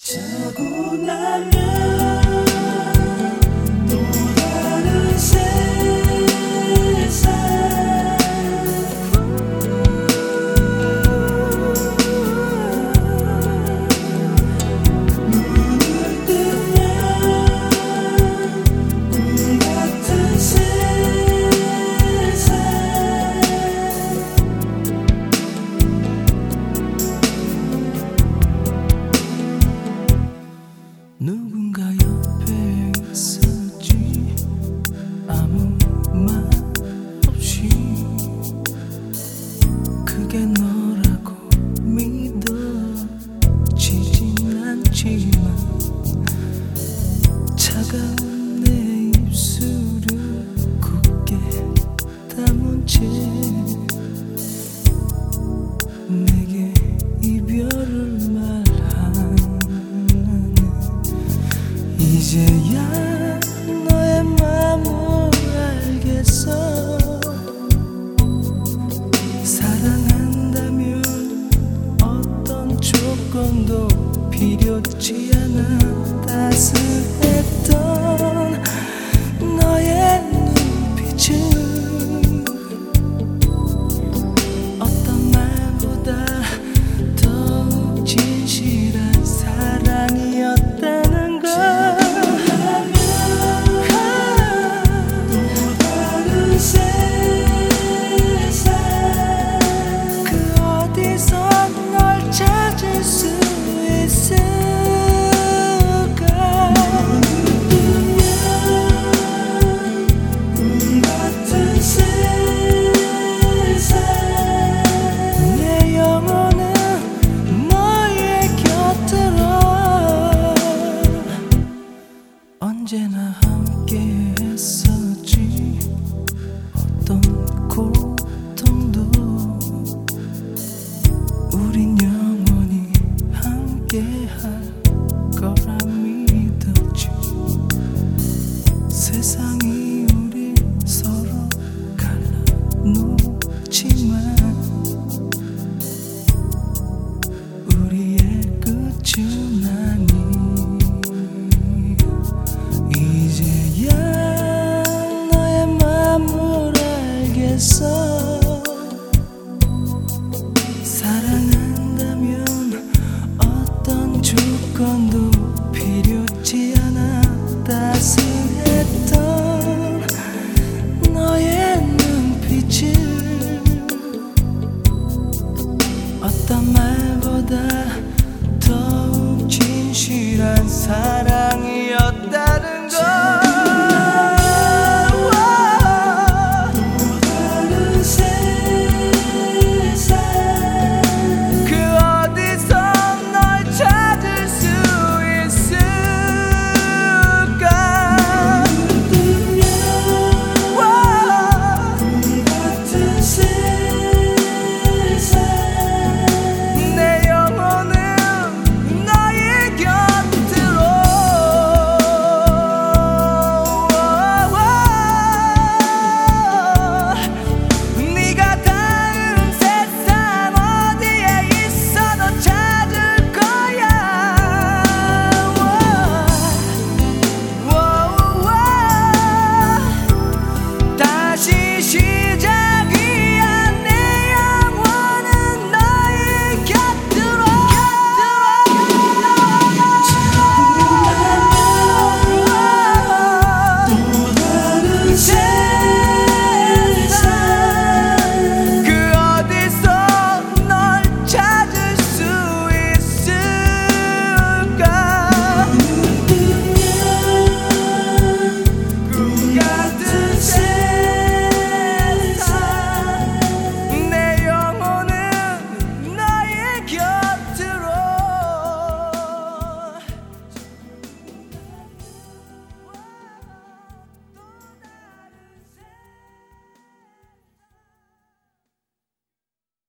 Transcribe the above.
자고 나면 또 다른 세상 눈을 뜨면 꿈 같은 세상 누군가 옆에 있었지 아무 말 없이 그게 너라고 믿어지진 않지만 차가운 내 입술을 굳게 담은 채 내게 이별을 이제야 너의 마음을 알겠어. 사랑한다면 어떤 조건도 필요치 않아. 따스했던 너의 눈빛은 어떤 말보다 더욱 진실한 사랑이었다는 걸. 찾을 수 있을까? 꿈 같은 세상 내 영혼은 너의 곁으로 언제나 함께 했었지. 어떤 고통도 우린 영원히 함께할 거라 믿었지. 세상이 우리 서로 갈라놓지만 우리의 끝은 아니. 이제야 너의 마음을 알겠어. 사랑한다면 어떤 조건도 필요치 않아. 따스했던 너의 눈빛을 어떤 말보다 더욱 진실한 사랑